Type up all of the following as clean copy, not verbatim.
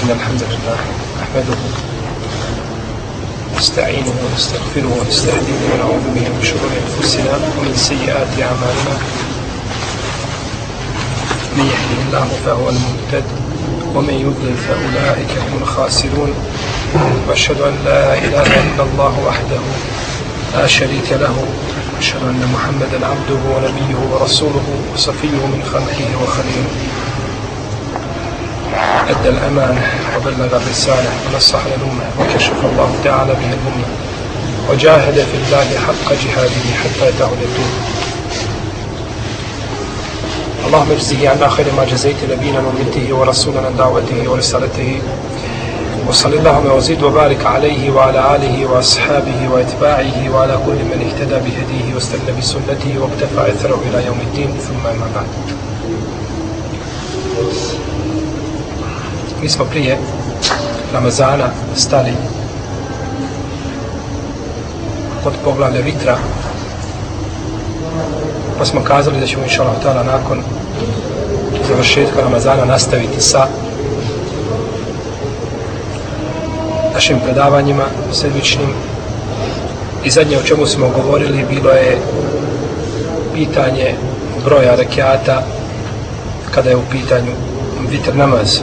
إن الحمد لله نحمده ونستعينه ونستغفره ونستهديه ونعوذ به من شرور أنفسنا ومن سيئات أعمالنا. من يهده الله فهو المهتد ومن يضلل فأولئك هم الخاسرون. وأشهد أن لا إله إلا الله وحده لا شريك له، وأشهد أن محمدا عبده ونبيه ورسوله وصفيه من خلقه وخليله. أدى الأمانة وبلغ الرسالة ونصح للأمة وكشف الله تعالى به الأمة وجاهد في الله حق جهاده حتى أتاه اليقين. اللهم اجزه عنا خير ما جزيت نبينا ومنته ورسولنا دعوته ورسالته، وصلى اللهم وزيد وبارك عليه وعلى آله وأصحابه وأتباعه وعلى كل من اهتدى بهديه واستنى بسنته واقتفى أثره إلى يوم الدين. ثم أما بعد. Mi smo prije Ramazana stali kod poglavlja vitra, pa smo kazali da ćemo inša Allah ta'ala nakon završetka Ramazana nastaviti sa našim predavanjima sedmičnim. I zadnje o čemu smo govorili bilo je pitanje broja rekiata kada je u pitanju vitr namaz.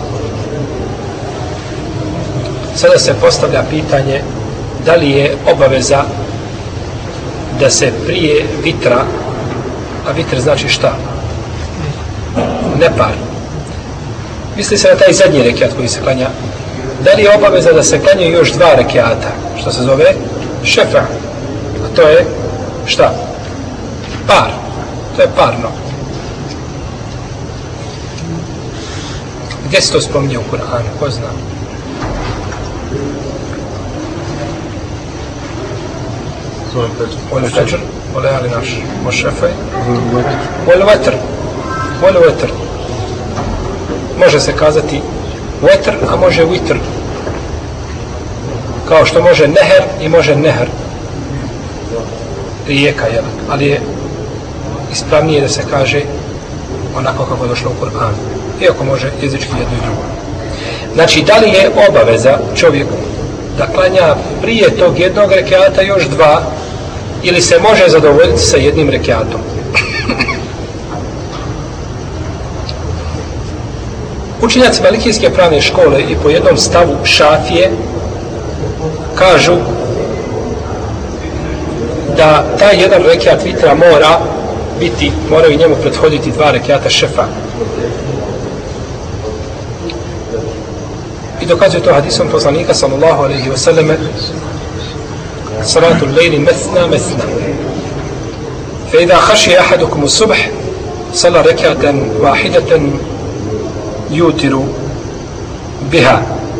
Sada se postavlja pitanje da li je obaveza da se prije vitra, a vitr znači šta? Nepar. Misli se na taj zadnji rekiat koji se klanja. Da li je obaveza da se klanjaju još dva rekiata, što se zove šefa, a to je šta? Par. To je parno. Gdje se to spominje u Kur'anu? Ko zna? والفجر وليالي العشر والشفع والوتر. والوتر može se kazati vetr, a može vitr, kao što može neher i može neher, rijeka, jel? Ali je ispravnije da se kaže onako kako je došlo u Kur'anu, iako može jezički jedno i drugo. Znači, da li je obaveza čovjeku da klanja prije tog jednog rekiata još dva, ili se može zadovoljiti sa jednim rekiatom? Učenjaci malikijske pravne škole i po jednom stavu Šafije kažu da taj jedan rekiat vitra moraju njemu prethoditi dva rekiata šefa. I dokazuje to hadisom poslanika sallallahu alejhi ve selleme: salatu al-lejli mesna mesna, fa idha khashiya ahadukum as-subh salla rak'atan wahidatan yutiru biha.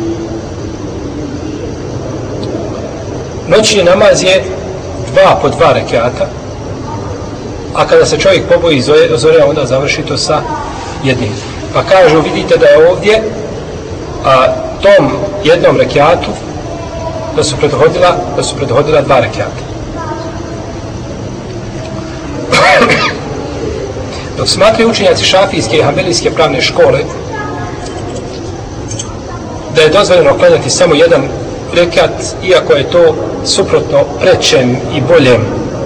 Noćni namaz je dva po dva rekiata, a kada se čovjek poboji zore, onda završi to sa jednim. Pa kažu, vidite da je ovdje tom jednom rekiatu da su prethodila dva rekiata. Dok smatraju učenjaci šafijske i hanbelijske pravne škole da je dozvoljeno klanjati samo jedan rekiat, iako je to suprotno prečem i boljem,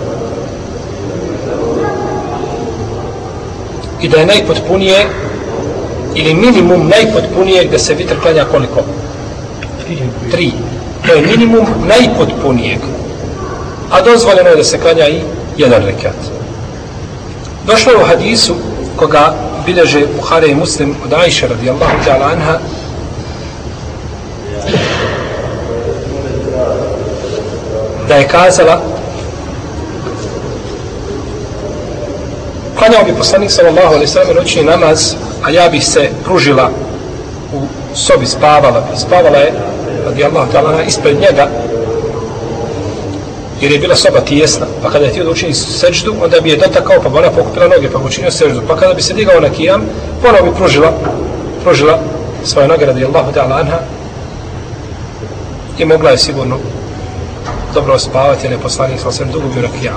i da je najpotpunije ili minimum najpotpunije da se vitr klanja koliko? 3. To je minimum najpotpunijeg. A dozvoljeno je da se klanja i jedan rekiat. Došlo je u hadisu koga bilježe Buhari i Muslim od Ajše radijallahu ta'ala anha, da je kazala: klanjao bi poslanik sallallahu alejhi ve sellem noćni namaz, a ja bih se pružila u sobi, spavala je radijallahu ta'ala ispred njega, jer je bila soba tijesna, pa kada je htio da učini seđdu, onda bi je dotakao, pa bi ona pokupila noge, pa bi učinio seđdu, pa kada bi se digao na kijam, ponovo bi pružila svoje noge radijallahu ta'ala anha, i mogla je sigurno dobro spavati, jer je poslanik sallallahu alejhi ve sellem dugo bio na kijamu.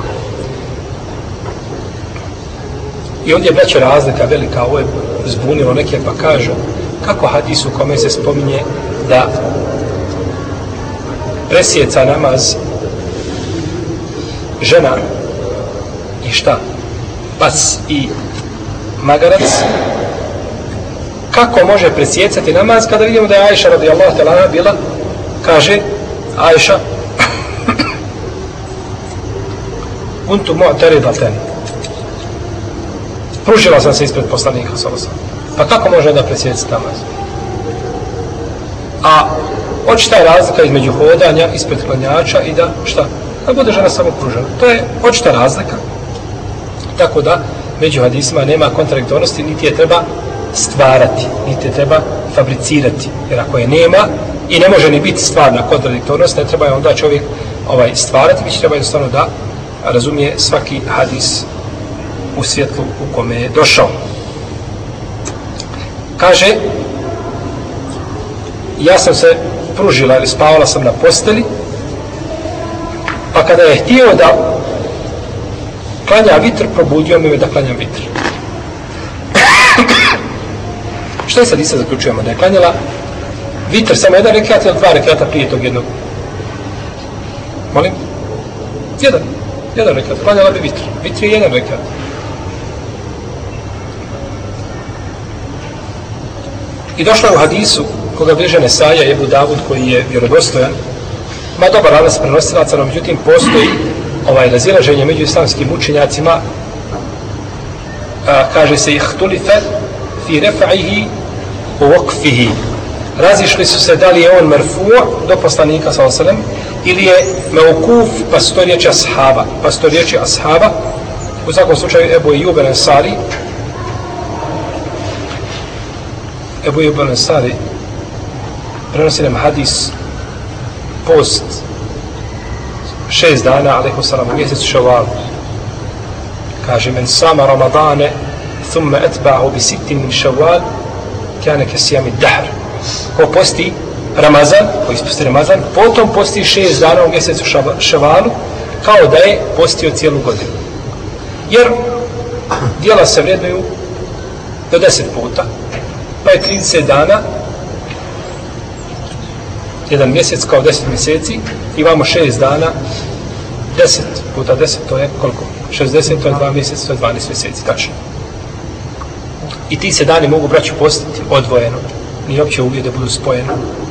I ovdje je braćo razlika velika, ovo je zbunilo neke, pa kažu kako hadis u kome se spominje da presjeca namaz žena i šta? Pas i magarac, kako može presjecati namaz kada vidimo da je Ajša radijallahu ta'ala bila, kaže Ajša kuntu mu'taridatan, pružila sam se ispred poslanika sallallahu alejhi ve sellem. Pa kako može da presjecati namaz? A očita je razlika između hodanja ispred klanjača i da šta? Da bude žena samo pružena. To je očita razlika. Tako da među hadisima nema kontradiktornosti, niti je treba stvarati, niti je treba fabricirati. Jer ako je nema i ne može ni biti stvarna kontradiktornost, ne treba je onda čovjek stvarati, već treba jednostavno da razumije svaki hadis u svjetlu u kome je došao. Kaže, ja sam se pružila ili spavala sam na posteli, pa kada je htio da klanja vitr, probudio me da klanjam vitr. Što je sad isto zaključujemo? Da je klanjala vitr samo jedan rekiat ili dva rekiata prije tog jednog? Molim? Jedan rekiat. Klanjala bi vitr. Vitr je jedan rekiat. I došlo je u hadisu koga bliže Nesaja Ebu Davud, koji je vjerodostojan, ima dobar lanac prenosilaca, no međutim postoji razilaženje među islamskim učenjacima, kaže se ihtulife fi refa'ihi u okfihi. Razišli su se da li je on merfu' do poslanika sallallahu alejhi ve sellem ili je meukuf, pa su to riječi ashaba. Pa su to riječi ashaba. U svakom slučaju Ebu Ejub el-Ensari, Ebu Ejub el-Ensari prenosi nam hadis post 6 dana, alejhi selam, u mjesecu Ševal. Kaže, men sama Ramadane thumma etba'hu bi sittin min Ševal kane kesijami dahr. Ko posti Ramazan, ko isposti Ramazan, potom posti 6 dana u mjesecu Ševalu, kao da je postio cijelu godinu. Jer djela se vrednuju do 10 puta, pa je 30 dana, jedan mjesec kao 10 mjeseci, imamo 6 dana, 10 puta 10, to je koliko? 60, to je 2 mjeseca, to je 12 mjeseci, tačno. I ti se dani mogu, braću, postiti odvojeno, nije opće uvijek da budu spojeni.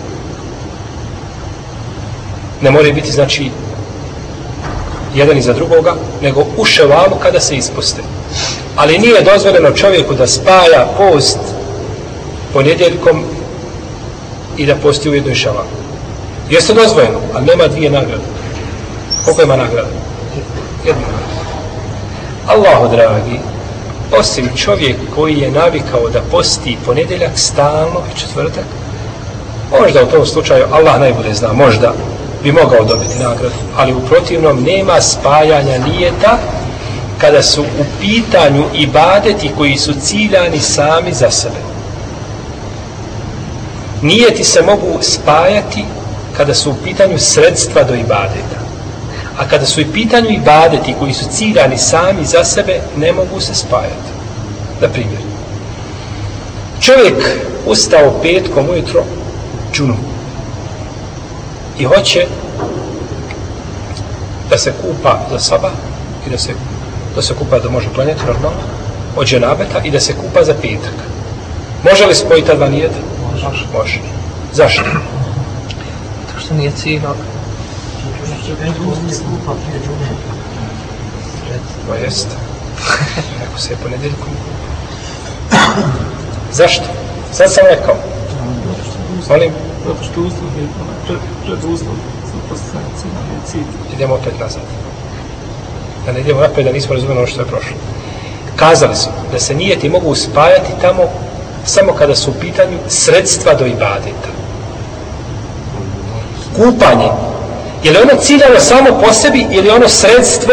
Ne moraju biti, znači, jedan iza drugoga, nego u Ševalu kada se isposte. Ali nije dozvoljeno čovjeku da spaja post ponedjeljkom i da posti u jednoj Ševalu. Jeste dozvojeno, ali nema dvije nagrade. Koliko ima nagrada? Jedna. Allahu dragi, osim čovjek koji je navikao da posti ponedjeljak stalno i četvrtak, možda u tom slučaju, Allah najbolje zna, možda bi mogao dobiti nagradu, ali u protivnom nema spajanja nijeta kada su u pitanju ibadeti koji su ciljani sami za sebe. Nijeti se mogu spajati kada su u pitanju sredstva do ibadeta. A kada su u pitanju ibadeti koji su ciljani sami za sebe, ne mogu se spajati. Na primjer, čovjek ustao petkom ujutro džunup i hoće da se kupa za sabah i da se kupa da može klanjati normalno od dženabeta i da se kupa za petak. Može li spojiti ta dva nijeta? Može. Zašto? Zato što nije ciljno. To jest. Ako se je ponedjeljkom. Zašto? Sad sam rekao. Molim? Zato što uslov je preduslov za postizanje cilja. Idemo opet nazad. Da ne idemo napred, da nismo razumeli ono što je prošlo. Kazali su da se nijeti mogu spajati tamo samo kada su u pitanju sredstva do ibadeta. Kupanje. Je li ono ciljano samo po sebi ili ono sredstvo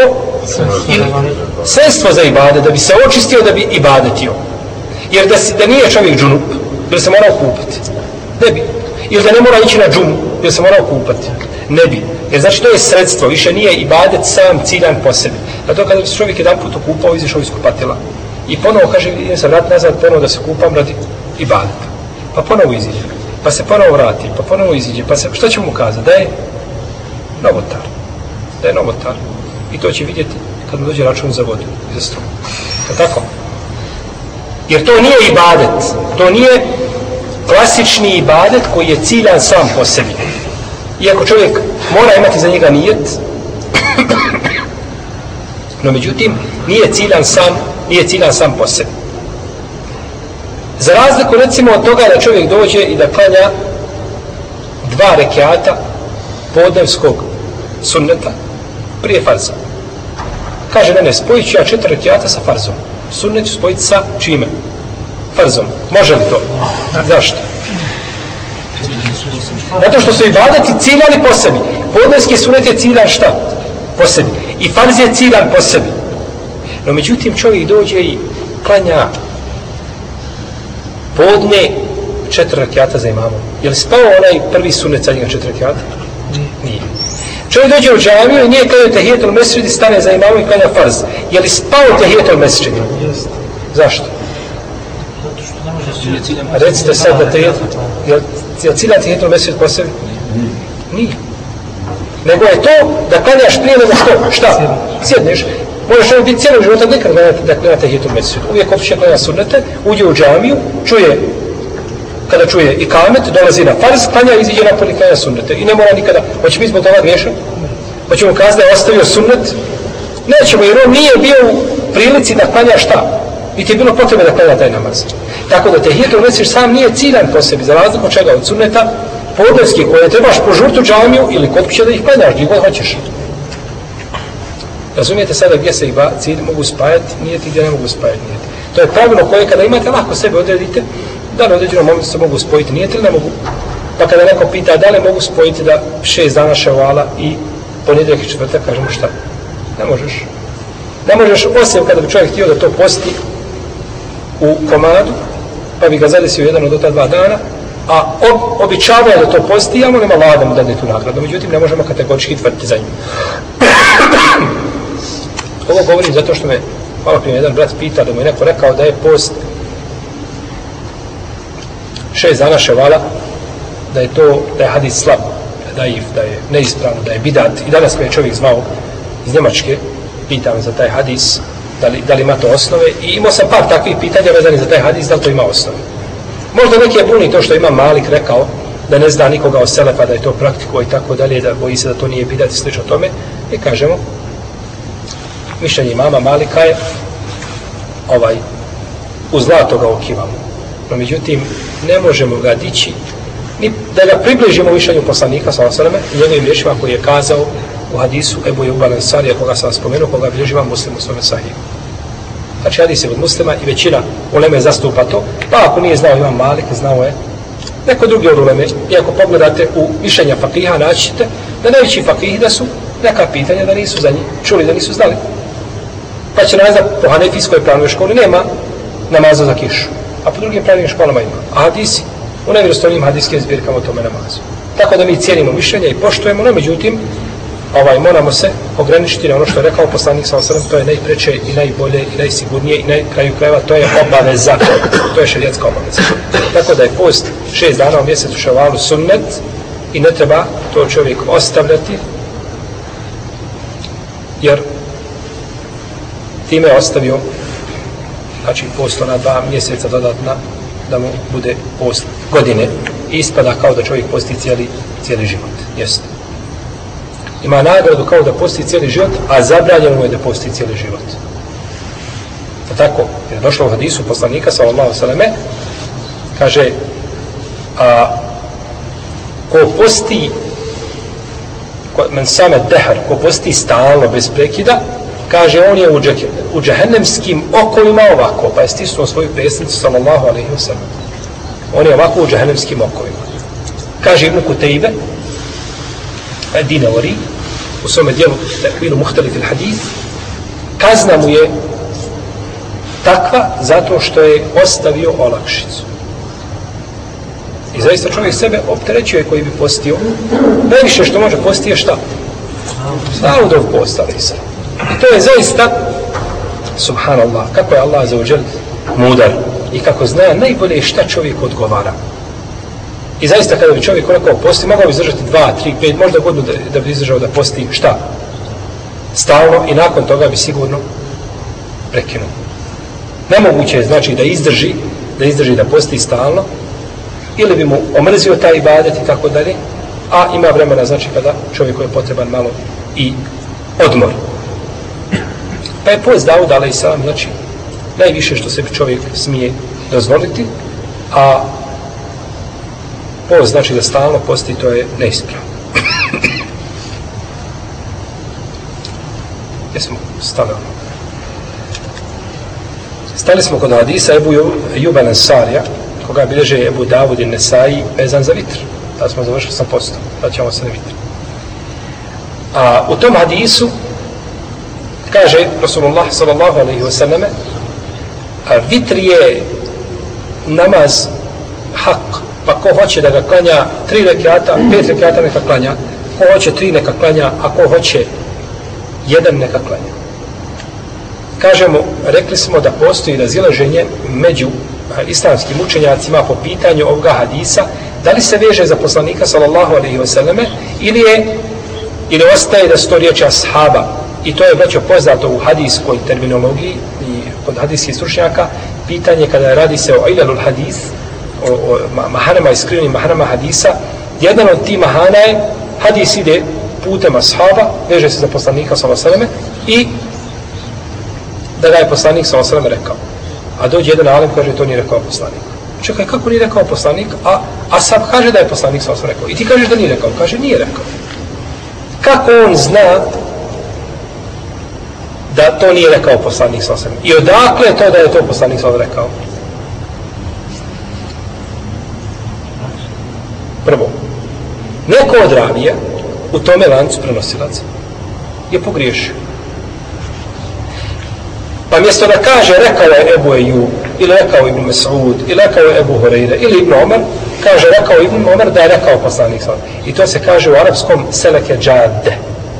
za ibadet, da bi se očistio, da bi ibadetio? Jer da nije čovjek džunup, jer se morao kupati. Ne bi. Ili da ne mora ići na džumu, jer se morao kupati. Ne bi. Jer znači to je sredstvo, više nije ibadet sam ciljan po sebi. A to kada bi se čovjek jedan put okupao, izišao iz kupatila. I ponovo kaže, idem se vrat nazad, ponovo da se kupam radi ibadeta. pa ponovo iziđe, pa se ponovo vrati, pa ponovo iziđe, pa se, što će mu kazati? Da je novotar. Da je novotar. I to će vidjeti kad mu dođe račun za vodu i za struju. Tako? Jer to nije ibadet. To nije klasični ibadet koji je ciljan sam po sebi. Iako čovjek mora imati za njega nijet, no međutim nije ciljan sam po sebi. Za razliku recimo od toga da čovjek dođe i da klanja 2 rekiata podnevskog sunneta prije farza. Kaže, ne, spojit ću ja 4 rekiata sa farzom. Sunnet ću spojiti sa čime? Farzom. Može li to? Zašto? Zato što su ibadeti ciljani po sebi. Podnevski sunnet je ciljan šta? Po sebi. I farz je ciljan po sebi. No međutim čovjek dođe i klanja podne 4 rekiata za imamom. Je li spao onaj prvi sunnet za njega 4 rekiata? Nije. Čovjek dođe u džamiju i nije klanjao tehijetul mesdžid i stane za imamom i klanja farz. Je li spao tehijetul mesdžid? Jeste. Zašto? Recite sad da je li ciljan tehijetul mesdžid po sebi? Nije. Nego je to da klanjaš prije nego što? Šta? Sjedneš. Možeš čovjek biti cijelog života nikad da klanja tehijetul mesdžid. Uvijek opiše klanja sunnete, uđe u džamiju, čuje, kada čuje ikamet, dolazi na farz, klanja i iziđe napolje i klanja sunnete. I ne mora nikada, hoće biti zbog toga griješan? Hoće mu kazati da je ostavio sunnet? Nećemo, jer on nije bio u prilici da klanja šta? I ti je bilo potrebe da klanja taj namaz. Tako da tehijetul mesdžid sam nije ciljan po sebi, za razliku od čega? Od sunneta podnevski koje trebaš požurti u džamiju ili kod kuće da ih klanjaš, gdje god hoćeš. Razumijete sada gdje se cilj mogu spajati nijeti, gdje ne mogu spajati nijeti. To je pravilo koje kada imate lako sebe odredite, da na određenom momentu se mogu spojiti nijeti ili ne mogu. Pa kada neko pita da li mogu spojiti da 6 dana ševala i ponedjeljak i četvrtak, kažemo šta? Ne možeš. Ne možeš, osim kada bi čovjek htio da to posti u komadu, pa bi ga zadesio jedan od ta 2 dana, a običavao da to posti, ja mu nema vlada mu dadne tu nagradu. Međutim, ne možemo kategorički tvrditi za njim. Ovo govorim zato što me malo prije jedan brat pita da mu je neko rekao da je post 6 dana ševala, da je hadis slab, da je neispravno, da je bidat. I danas me je čovjek zvao iz Njemačke, pita me za taj hadis, da li ima to osnove, i imao sam par takvih pitanja vezanih za taj hadis, da li to ima osnove. Možda neki je buni to što ima Malik rekao, da ne zna nikoga od selefa da je to praktiko i tako dalje, da boji se da to nije bidat i slično tome, i kažemo, mišljenje imama Malika je u zlato ga okivamo. No međutim, ne možemo ga dići, ni da ga približimo mišljenju poslanika sallallahu alejhi ve selleme i njegovim riječima koji je kazao u hadisu Ebu Eyyub al-Ansarija, koga sam spomenuo, koga bilježi imam Muslim u svome sahihu. Znači hadis je od Muslima i većina uleme zastupa to, pa ako nije znao imam Malik, znao je neko drugi od uleme. I ako pogledate u mišljenja fakiha, naći ćete da najveći fakihi da su neka pitanja da nisu za njih čuli, da nisu znali. Pa će nazad po hanefijskoj pravnoj školi nema namaza za kišu, a po drugim pravnim školama ima. A hadisi, u najvjerostojnijim hadijskim zbirkama o tome namazu. Tako da mi cijenimo mišljenja i poštujemo, no međutim, moramo se ograničiti na ono što je rekao poslanik sallallahu alejhi ve sellem, to je najpreče i najbolje i najsigurnije i na kraju krajeva to je obaveza, to je šerijatska obaveza. Tako da je post 6 dana u mjesecu ševalu sunnet i ne treba to čovjek ostavljati, jer time je ostavio, znači post na 2 mjeseca dodatna da mu bude post godine i ispada kao da čovjek posti cijeli život. Jeste. Ima nagradu kao da posti cijeli život, a zabranjeno mu je da posti cijeli život. Tako, jer je došlo u hadisu poslanika sallallahu alejhi ve selleme, kaže, ko posti men same dehar, ko posti stalno bez prekida, kaže, on je u džehennemskim okovima ovako, pa je stisnuo svoju pesnicu sallallahu alejhi ve sellem. On je ovako u džehennemskim okovima. Kaže Ibn Kutejbe Dinawari u svome dijelu Tekvilu Muhtalif il-Hadith, kazna mu je takva zato što je ostavio olakšicu. I zaista čovjek sebe opterećuje koji bi postio. Najviše što može postiti je šta? Daudov post, ali se. I to je zaista, subhanallah, kako je Allah azza wa džel mudar i kako zna najbolje šta čovjek odgovara. I zaista kada bi čovjek rekao posti, mogao bi izdržati 2, 3, 5, možda godinu da bi izdržao da posti šta? Stalno i nakon toga bi sigurno prekinuo. Nemoguće je znači da izdrži da posti stalno ili bi mu omrzio taj ibadet i tako dalje, a ima vremena znači kada čovjeku je potreban malo i odmor. Pa je post Dauda alejselam znači najviše što sebi čovjek smije dozvoliti, a post znači da stalno posti, to je neispravno. Gdje smo stali? Stali smo kod hadisa Ebu Ejuba Ensarija, koga bilježe Ebu Davud i Nesai, vezan za vitr. Da smo završili sa postom, da ćemo se na vitr. A u tom hadisu kaže Rasulullah sallallahu alaihi wa sallame, a vitr je namaz hak, pa ko hoće da ga klanja 3 rekata, 5 rekata neka klanja, ko hoće 3 neka klanja, a ko hoće 1 neka klanja. Kažemo, rekli smo da postoji razilaženje među islamskim učenjacima po pitanju ovoga hadisa, da li se veže za poslanika sallallahu alaihi wa sallame ili ostaje da su to riječi ashaba. I to je već poznato u hadijskoj terminologiji i kod hadijskih stručnjaka, pitanje kada radi se o ilalul hadis, o mahanama i skrivenim mahanama hadisa. Jedan od tih mahana je hadis ide putem ashaba, veže se za poslanika sallallahu alejhi ve selleme i da ga je poslanik sallallahu alejhi ve selleme rekao. A dođe jedan alim kaže to nije rekao poslanik. Čekaj, kako nije rekao poslanik? A ashab kaže da je poslanik sallallahu alejhi ve selleme rekao. I ti kažeš da nije rekao. Kaže nije rekao. Kako on zna da to nije rekao poslanik sallallahu alejhi ve selleme? I odakle je to da je to poslanik sallallahu alejhi ve selleme rekao? Prvo, neko od ravija u tome lancu prenosilaca je pogriješio. Pa mjesto da kaže rekao je Ebu Ejub, ili rekao Ibn Mas'ud, ili rekao je Ebu Hureyre, ili Ibn Omer, kaže rekao Ibn Omer da je rekao poslanik sallallahu alejhi ve selleme. I to se kaže u arapskom seleke džade.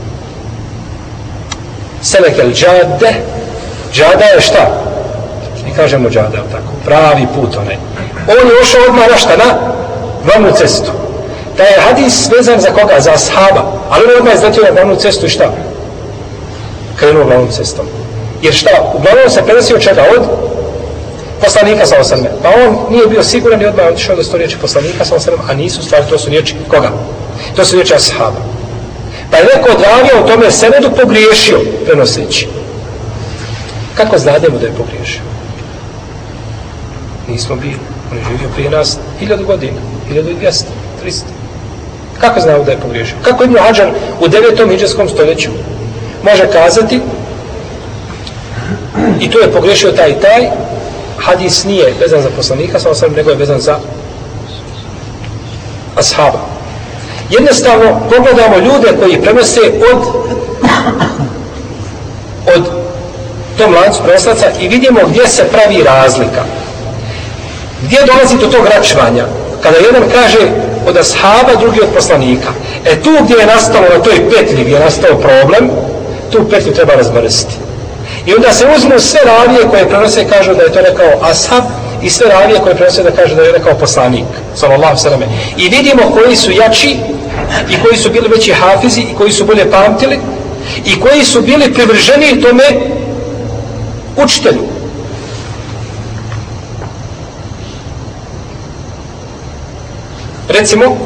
Seleke džade, džada je šta? Mi kažemo džada, tako, pravi put onaj. On je ušao odmah na šta? Na glavnu cestu. Da je hadis vezan za koga? Za ashaba. Ali on odmah je izletio na glavnu cestu i šta? Krenuo glavnom cestom. Jer šta? Uglavnom se prenosio čega? Od poslanika sallallahu alejhi ve selleme. Pa on nije bio siguran i odmah otišao da su to riječi poslanika sallallahu alejhi ve selleme, a nisu stvari, to su riječi koga? To su riječi ashaba. Pa je neko odravio u tome senedu pogriješio prenoseći. Kako znademo da je pogriješio? Nismo bili. On je živio prije nas 1000 godina, 1200, 300. Kako znamo da je pogriješio? Kako Ibn Hadžar u 9. hidžetskom stoljeću može kazati i tu je pogriješio taj i taj, hadis nije vezan za poslanika, nego je vezan za ashaba. Jednostavno pogledamo ljude koji prenose od tom lancu prenoslaca i vidimo gdje se pravi razlika. Gdje dolazi do tog račvanja? Kada jedan kaže od ashaba, drugi od poslanika. Tu gdje je nastalo, na toj petlji gdje je nastao problem, tu petlju treba razmrsiti. I onda se uzmu sve ravije koje prenose i kažu da je to rekao ashab i sve ravije koje prenose da kaže da je rekao poslanik, sallallahu alejhi ve selleme. I vidimo koji su jači i koji su bili veći hafizi i koji su bolje pamtili i koji su bili privrženi tome učitelju. Recimo,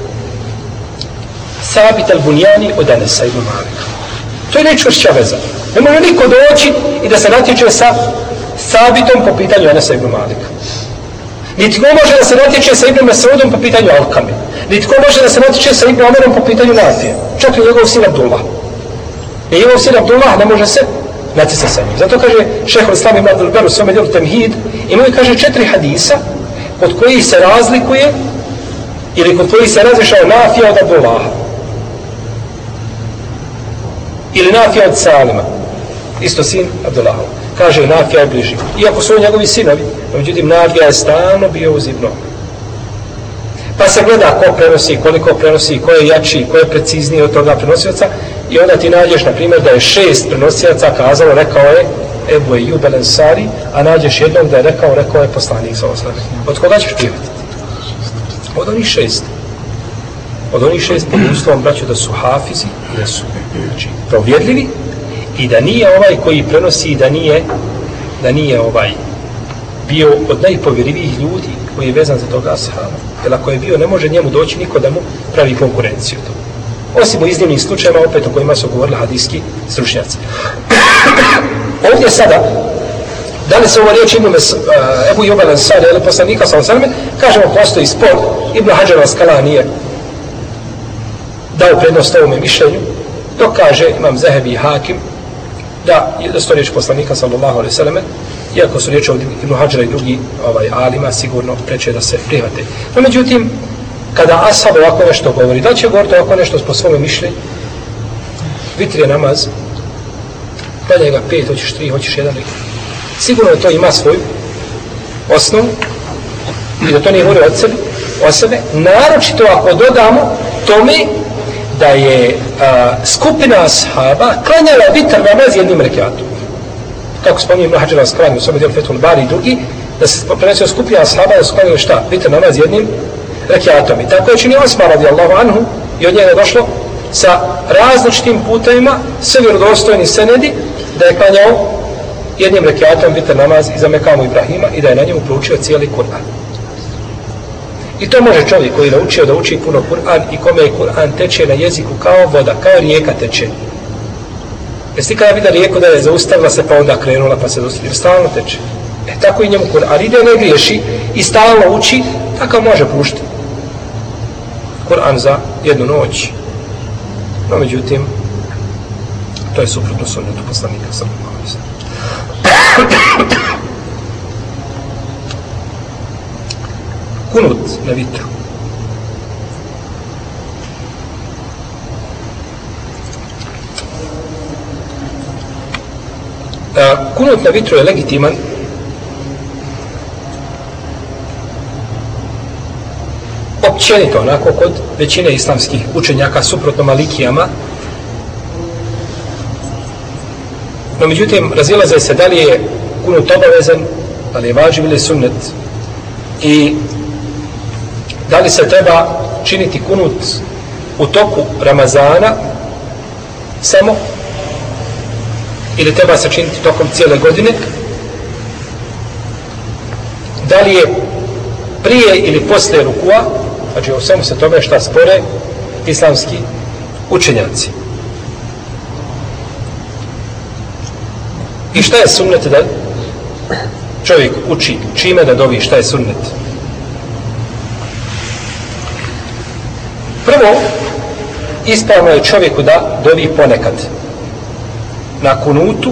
Sabit al-Bunjani od Anesa ibn Malika. To je najčvršća veza. Ne može niko doći i da se natječe sa Sabitom po pitanju Anesa ibn Malika. Nitko može da se natječe sa Ibn Mas'udom po pitanju Alkame. Nitko može da se natječe sa Ibn Omerom po pitanju Nafije. Čak i njegov sin Abdullah. I njegov sin Abdullah ne može se natjecati sa njim. Zato kaže šejhul Islam ibn Abdul Bar u svome djelu Temhid, imaju kaže 4 hadisa kod kojih se razlikuje ili kod kojih se razlišao Nafija od Abdullaha. Ili Nafija od Salima. Isto sin Abdullaha. Kaže Nafija je bliži. Iako su njegovi sinovi, međutim Nafija je stalno bio uz Ibn Omer. Pa se gleda ko prenosi, koliko prenosi, ko je jači, ko je precizniji od toga prenosioca i onda ti nađeš, na primjer, da je 6 prenosijaca kazalo, rekao je Ebu Ejub el-Ensari, a nađeš jednog da je rekao je poslanik sallallahu alejhi ve selleme. Od koga ćeš prihvatiti? Od onih 6. Od onih 6 pod uslovom, braćo, da su hafizi i da su znači, provjerljivi i da nije ovaj koji prenosi da nije bio od najpovjerljivijih ljudi koji je vezan za toga ashaba. Jer ako je bio, ne može njemu doći niko da mu pravi konkurenciju. Osim u iznimnim slučajima, opet o kojima su govorili hadijski stručnjaci. Ovdje sada, da li se ovo riječ Ibn Ebu Ayyub al-Ansari ili poslanika sallallahu, kažemo postoji spor. Ibn Hajar al-Asqalani je dao prednost ovome mišljenju, dok kaže imam Zahebi i Hakim da su to riječ poslanika sallallahu alejhi ve selleme, iako su riječi od Ibn Hadžara i drugi alima, sigurno preče da se prihvate. No međutim, kada ashab ovako nešto govori, da će govoriti ovako nešto po svome mišljenju? Vitr je namaz, dalje ga 5, hoćeš 3, hoćeš 1, sigurno to ima svoju osnovu i da to nije govori od sebe, naročito ako dodamo tome da je skupina ashaba klanjala vitr namaz jednim rekiatom. Kako spominje Ibn Hajar al-Asqalani u svome dijelu Fethul Bari i drugi, da se prenesio skupina ashaba da su klanjali šta? Vitr namaz jednim rekiatom. I tako je činio Osman radijallahu anhu i od njega je došlo sa različitim putevima, sve vjerodostojni senedi, da je klanjao jednim rekiatom vitr namaz iza Mekamu Ibrahima i da je na njemu proučio cijeli Kur'an. I to može čovjek koji je naučio da uči puno Kur'an i kome je Kur'an teče na jeziku kao voda, kao rijeka teče. Jesi ti kada vidio rijeku da je zaustavila se pa onda krenula pa se zaustavila, jer stalno teče. Tako i njemu Kur'an ide, ne griješi i stalno uči, tako može puštiti Kur'an za jednu noć. No međutim, to je suprotno sunnetu poslanika sallallahu alejhi ve sellem. Kunut na vitru. Kunut na vitru je legitiman općenito, onako kod većine islamskih učenjaka suprotno Malikijama. No međutim, razilaze se da li je kunut obavezan, da li je vađib ili sunnet i da li se treba činiti kunut u toku Ramazana samo ili treba se činiti tokom cijele godine, da li je prije ili poslije rukua, znači o svemu se tome šta spore islamski učenjaci. I šta je sunnet da čovjek uči, čime da dovi, šta je sunnet? Prvo, ispravno je čovjeku da dovi ponekad na kunutu,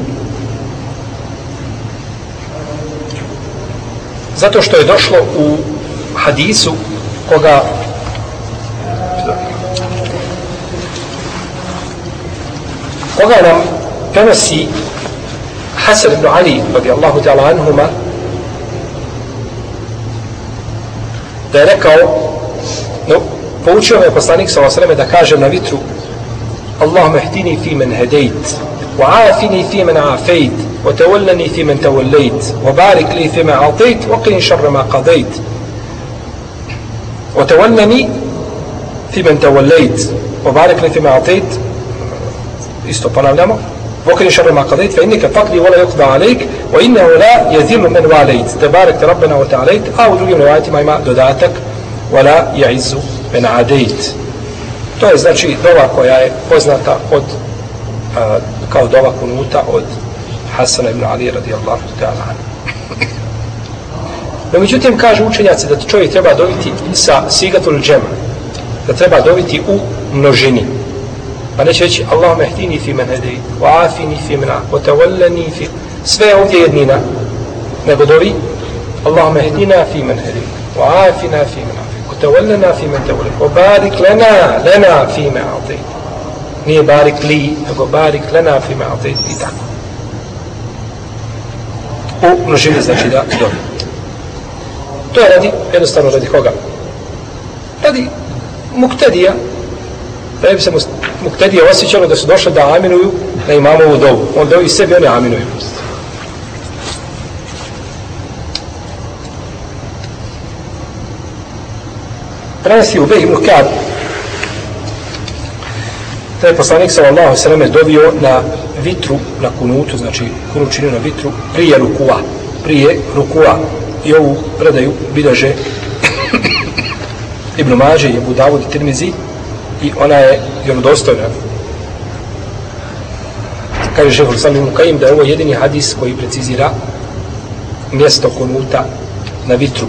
zato što je došlo u hadisu koga nam prenosi Hasan ibn Ali radijallahu ta'ala anhuma, da je rekao, poučio me poslanik sallallahu alejhi ve sellem da kaže na vitru: Allahumma ihdini fi men hedejt, wa afini fi men afejt, wa tawallani fi men tawallejt, wa barik li fi ma atejt, wa qini šarra ma qadejt, wa tawallani fi men tawallejt, wa barik li fi ma atejt, isto ponavljamo, وقل شر ما قضيت فإنك تقضي ولا يقضى عليك وإنه لا يذل من واليت تبارك ربنا وتعاليت أو drugim rivajatima ima dodatak ولا يعز من عاديت. To je znači dova koja je poznata od kao dova kunuta od Hasana ibn Ali radijallahu ta'ala anhu. No međutim kažu učenjaci da čovjek treba dobiti sa sigatul džema, da treba dobiti u množini. Pa neće reći Allahumma ihdini fi men hedejt, wa afini fi men wa tawallani fi, sve ovdje jednina, nego dovi Allahumma ihdina fi men hedejt, wa afina fi men afik, wa tawallana fi men tawallajt, wa barik lana fi men atejt. Nije barik li, nego barik lana fi men atejt i tako. U množini znači da dovi. To je jednostavno radi koga? Radi muktedija, da bi se muktedije osjećalo da su došli da aminuju na imamovu dovu. On dovi sebi, oni aminuju. Prenosi Ubej ibn Ka'b da je poslanik sallallahu alejhi ve sellem dovio na vitru, na kunutu, znači kunut činio na vitru prije rukua. I ovu predaju bilježe Ibn Mađe i Abu Davud i Tirmizi i ona je vjerodostojna. Kaže šejh Islam ibn Kajim da je ovo jedini hadis koji precizira mjesto kunuta na vitru.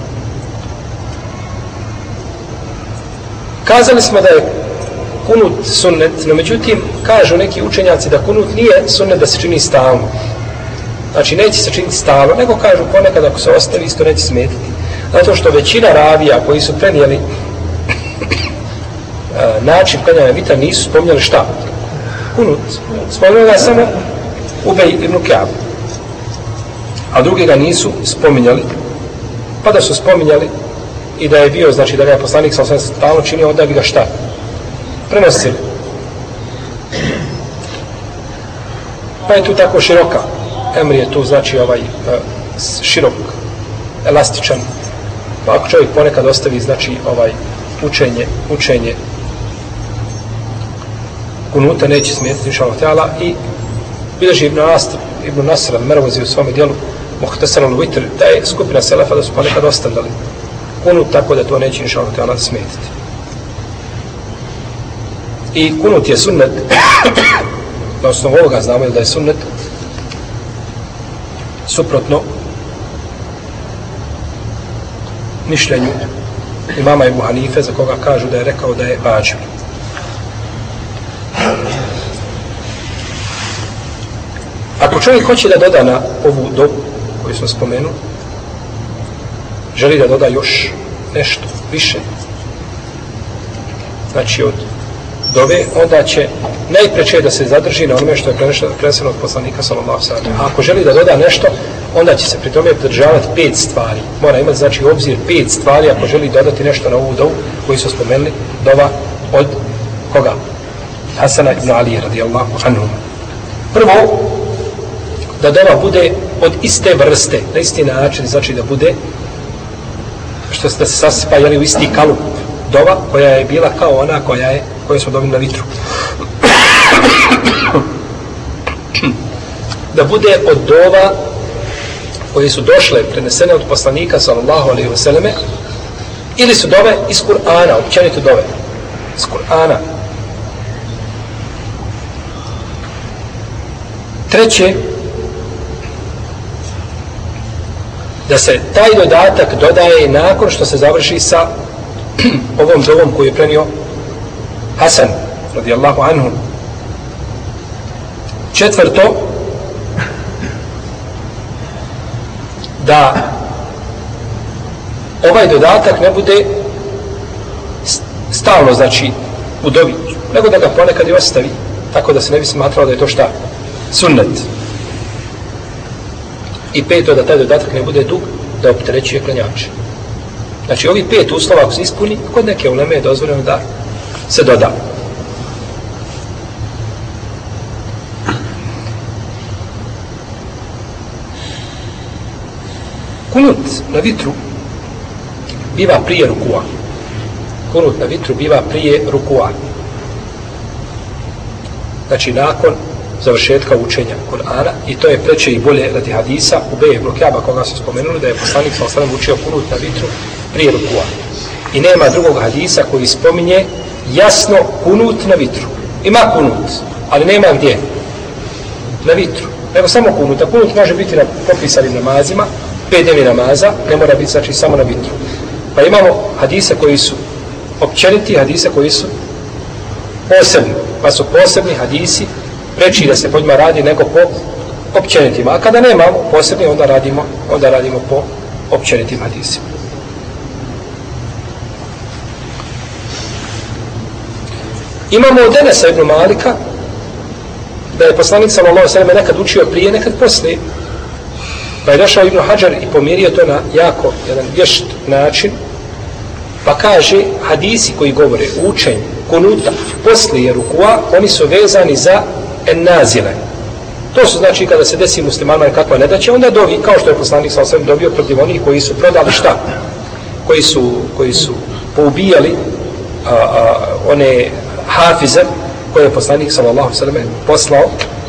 Kazali smo da je kunut sunnet, no međutim kažu neki učenjaci da kunut nije sunnet da se čini stalno. Znači neće se činiti stalno, nego kažu ponekad ako se ostavi isto neće smetiti. Zato što većina ravija koji su prenijeli način klanjanja vitra nisu spominjali šta? Kunut. Spominjali ga samo Ubej ibn Ka'b. A drugi ga nisu spominjali. Pa da su spominjali i da je bio, znači da ga je poslanik sa stalno činio, onda bi ga šta? Prenosili. Pa je tu tako široka. Emr je tu, znači širok, elastičan. Pa ako čovjek ponekad ostavi, znači učenje kunuta neće smetiti inša Allah i bilježi Ibn Nasr al-Mervozi u svome dijelu Muhtasar al-Vitr da je skupina selefa da su ponekad ostavljali kunut tako da to neće inša Allah smetiti. I kunut je sunnet, na osnovu ovoga znamo da je sunnet suprotno mišljenju imama Ebu Hanife za koga kažu da je rekao da je vađib. Ako čovjek hoće da doda na ovu dobu koju smo spomenuli, želi da doda još nešto više, znači od dove, onda će najpreče da se zadrži na onome što je preneseno od poslanika sallallahu alejhi ve sellem. A ako želi da doda nešto, onda će se pri tome pridržavati 5 stvari. Mora imati znači u obzir 5 stvari ako želi dodati nešto na ovu dovu koju su spomenuli, dova od koga? Hasana ibn Ali radijallahu anhu. Prvo, da dova bude od iste vrste, na isti način, znači da bude da se sasipa u isti kalup. Dova koja je bila kao ona koju smo dobili na vitru. Da bude od dova koje su došle, prenesene od poslanika sallallahu alejhi ve selleme, ili su dove iz Kur'ana, općenito dove iz Kur'ana. Treće, da se taj dodatak dodaje nakon što se završi sa ovom dovom koju je prenio Hasan radijallahu anhu. Četvrto, da ovaj dodatak ne bude stalno, znači u dovi, nego da ga ponekad i ostavi, tako da se ne bi smatralo da je to šta? Sunnet. I peto, da taj dodatak ne bude dug, da opterećuje klanjače. Znači, ovi 5 uslova ako se ispuni, kod neke uleme je dozvoljeno da se doda. Kunut na vitru biva prije rukua. Kunut na vitru biva prije rukua. Znači, nakon završetka učenja Kur'ana, i to je preče i bolje radi hadisa Ubej ibn Ka'ba koga su spomenuli da je poslanik sallallahu alejhi ve sellem učio kunut na vitru prije rukua. I nema drugog hadisa koji spominje jasno kunut na vitru. Ima kunut, ali nema gdje? Na vitru. Nego samo kunut. A kunut može biti na propisanim namazima, 5 dnevnih namaza, ne mora biti znači samo na vitru. Pa imamo hadise koji su općeniti, hadise koji su posebni. Pa su posebni hadisi preči da se po njima radi nego po općenitima. A kada nemamo posebni, onda radimo po općenitim hadisima. Imamo od Enesa ibn Malika da je poslanik sallallahu alejhi ve sellem nekad učio prije, nekad poslije. Pa je došao Ibn Hadžar i pomirio to na jako jedan vješt način. Pa kaže, hadisi koji govore o učenju kunuta poslije rukua, oni su vezani za ennazile. To su znači kada se desi muslimanima kakva nedaća, onda dovi, kao što je poslanik sallallahu alejhi ve sellem dobio protiv onih koji su prodali šta? Koji su poubijali one hafize koje je poslanik sallallahu alejhi ve sellem poslao,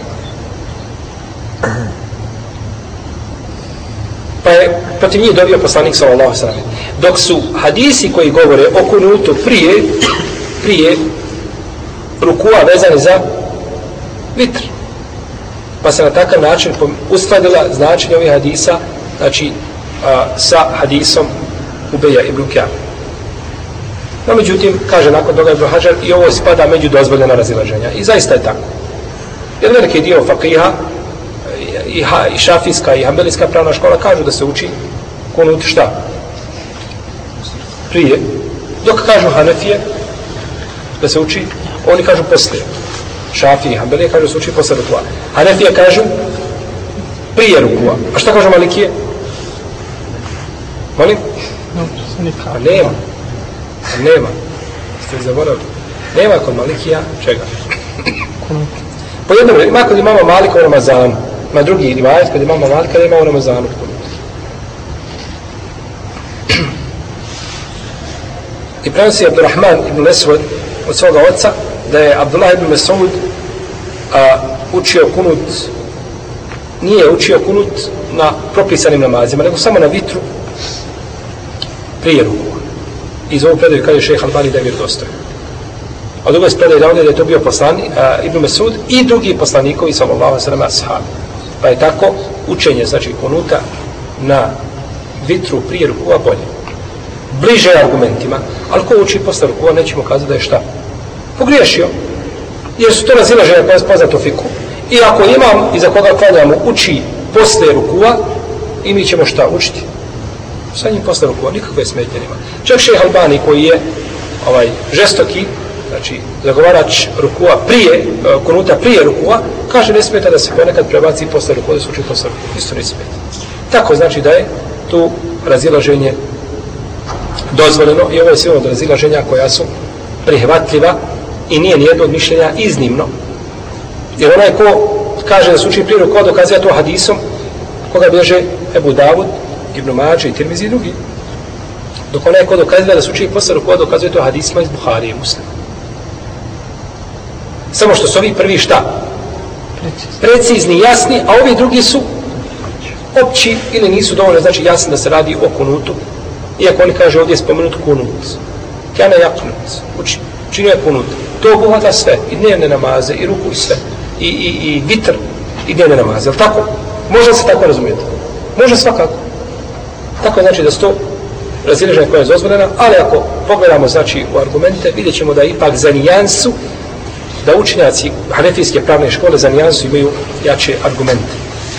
pa je protiv njih dobio poslanik sallallahu alejhi ve sellem. Dok su hadisi koji govore o kunutu prije rukua vezani za vitr, pa se na takav način uskladila značenje ovih hadisa, znači sa hadisom Ubeja ibn Ka'ba. No, međutim, kaže nakon toga Ibn Hadžar, i ovo spada među dozvoljena razilaženja. I zaista je tako. Jer veliki dio fakiha, i šafijska i hambelijska pravna škola kažu da se uči kunut šta? Prije. Dok kažu Hanefije da se uči, oni kažu poslije. Šafije i hambelije kažu da se uči posle rukua. Hanefije kažu prije rukua. A šta kažu Malikije? Molim? A nema. Ste zaboravili. Nema kod Malikija čega? Po jednom, ima kod imama Malika u Ramazanu. Ima drugi rivajet kod imama Malika da ima u Ramazanu. I prenosi Abdurrahman ibn Mesud od svoga oca da je Abdullah ibn Mesud učio kunut, nije učio kunut na propisanim namazima, nego samo na vitru prije rukua. Iz ovog predaju kaže šejh Albani da je vjerodostojan. A drugo je predaj da je to bio poslanik Ibn Mesud i drugi poslanikovi sallallahu alejhi ve sellem ashabi. Pa je tako učenje, znači kunuta na vitru prije rukua bolje. Bliže argumentima, ali ko uči posle rukua nećemo kazati da je šta? Pogriješio. Jer su to razilaženja koja je poznato fiku. I ako imam iza koga klanjamo uči posle rukua, i mi ćemo šta učiti? Sa njim posle rukua, nikakve smetnje nema. Čak šejh Albani koji je žestoki, znači zagovarač rukua prije, kunuta prije rukua, kaže ne smeta da se ponekad prebaci posle rukua, da se uči posle rukua. Isto ne smeta. Tako znači da je tu razilaženje dozvoljeno i ovo je sve od razilaženja koja su prihvatljiva i nije nijedno od mišljenja iznimno. Jer onaj ko kaže da se uči prije rukua, dokazuje to hadisom koga bježe Ebu Davud, Ibn Mađe i Tirmizi i drugi. Dok onaj ko dokazuje da se uči posle rukua, dokazuje to hadisma iz Buhari i Muslima. Samo što su ovi prvi šta? Precizni, jasni, a ovi drugi su opći ili nisu dovoljno, znači jasni da se radi o kunutu. Iako oni kaže ovdje je spomenut kunut. Kana yaknut. Činio je kunut. To obuhvata sve. I dnevne namaze, i ruku, i sve. I vitr, i dnevne namaze. Jel' tako? Može se tako razumjeti? Može svakako. Tako znači da su to razilaženja koja je dozvoljena, ali ako pogledamo znači u argumente, vidjet ćemo da ipak za nijansu, da učenjaci hanefijske pravne škole za nijansu imaju jače argumente.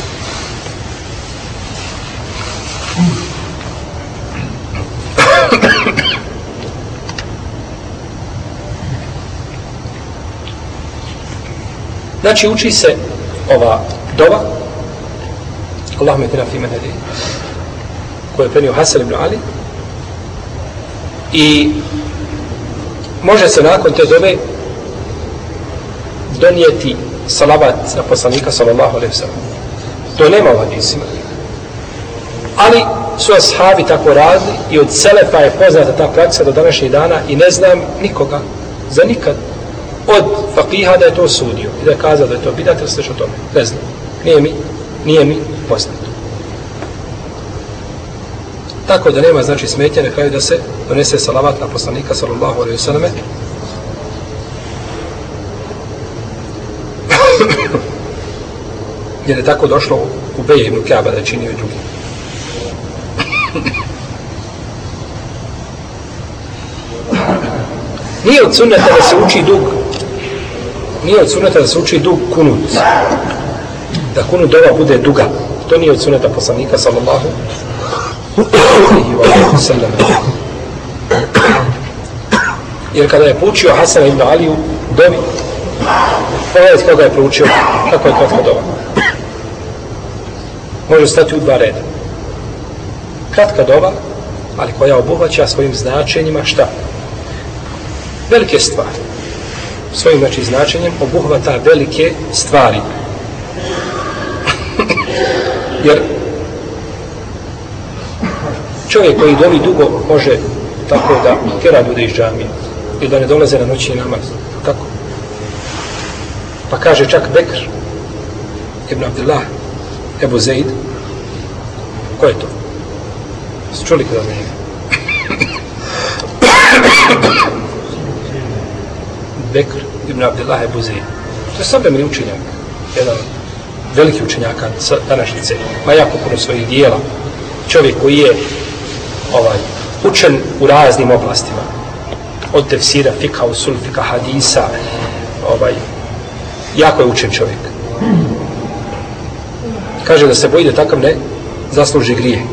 Znači uči se ova dova Allahumma ihdina fi man hadayt, koju je prenio Hasan ibn Ali, i može se nakon te dove donijeti salavat na poslanika sallallahu alejhi ve sellem. To nema u hadisima. Ali su ashabi tako radili i od selefa je poznata ta praksa do današnjih dana i ne znam nikoga za nikad od fakiha da je to osudio i da je kazao da je to bidat ili slično tome. Ne znam. Nije mi poznato. Tako da nema znači smetnje na kraju da se donese salavat na poslanika sallallahu alejhi ve selleme. Jer je tako došlo u Ubeja ibn Ka'ba da je činio i drugi. Nije od sunneta da se uči dug. Nije od sunneta da se uči dug kunut. Da kunut dova bude duga. To nije od sunneta poslanika sallallahu alejhi ve sellem. Jer kada je poučio Hasana ibn Aliju dovi, pogledajte kako je proučio, kako je kratka dova. Može stati u dva reda. Kratka dova, ali koja obuhvaća svojim značenjima šta? Velike stvari. Svojim znači značenjem obuhvata velike stvari. Jer čovjek koji dovi dugo može tako da tjera ljude iz džamije i da ne dolaze na noćni namaz. Tako. Pa kaže čak Bekr ibn Abdullah Ebu Zeid. Ko je to? Ste čuli kada ne? Bekr ibn Abdullah Ebu Zeid. To je savremeni učenjak. Jedan veliki učenjaka sa današnjice. Ma jako puno svojih dijela. Čovjek koji je učen u raznim oblastima. Od tefsira, fika, usul, fika, hadisa. Jako je učen čovjek. Kaže da se boji da takav ne zasluži grije.